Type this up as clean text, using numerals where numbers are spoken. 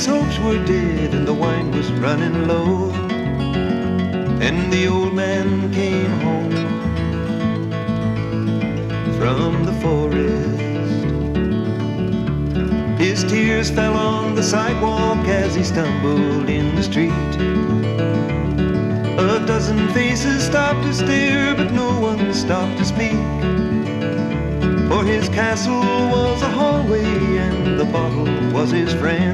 his hopes were dead and the wine was running low. And the old man came home from the forest. His tears fell on the sidewalk as he stumbled in the street. A dozen faces stopped to stare, but no one stopped to speak. For his castle was a hallway and the bottle was his friend.